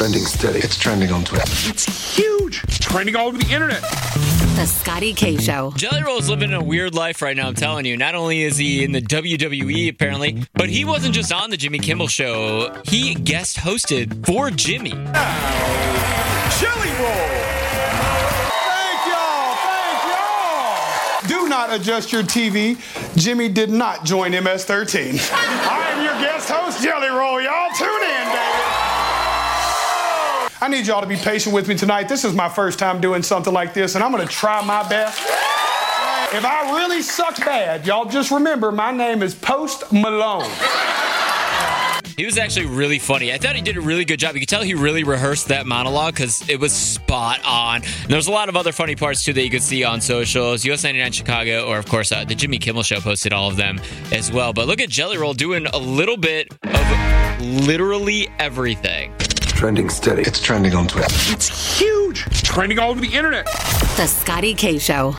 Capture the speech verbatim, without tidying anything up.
Trending steady. It's trending on Twitter. It's huge. It's trending all over the internet. The Scotty K Show. Jelly Roll's living a weird life right now, I'm telling you. Not only is he in the W W E, apparently, but he wasn't just on the Jimmy Kimmel Show. He guest hosted for Jimmy. Jelly Roll. Thank y'all. Thank y'all. Do not adjust your T V. Jimmy did not join M S thirteen. I am your guest host, Jelly Roll. Y'all tune in, baby. I need y'all to be patient with me tonight. This is my first time doing something like this, and I'm going to try my best. If I really suck bad, y'all just remember my name is Post Malone. He was actually really funny. I thought he did a really good job. You could tell he really rehearsed that monologue because it was spot on. And there's a lot of other funny parts, too, that you could see on socials. U S ninety-nine Chicago, or, of course, uh, the Jimmy Kimmel Show posted all of them as well. But look at Jelly Roll doing a little bit of literally everything. Trending steady. It's trending on Twitter. It's huge. It's trending all over the internet. The Scotty K Show.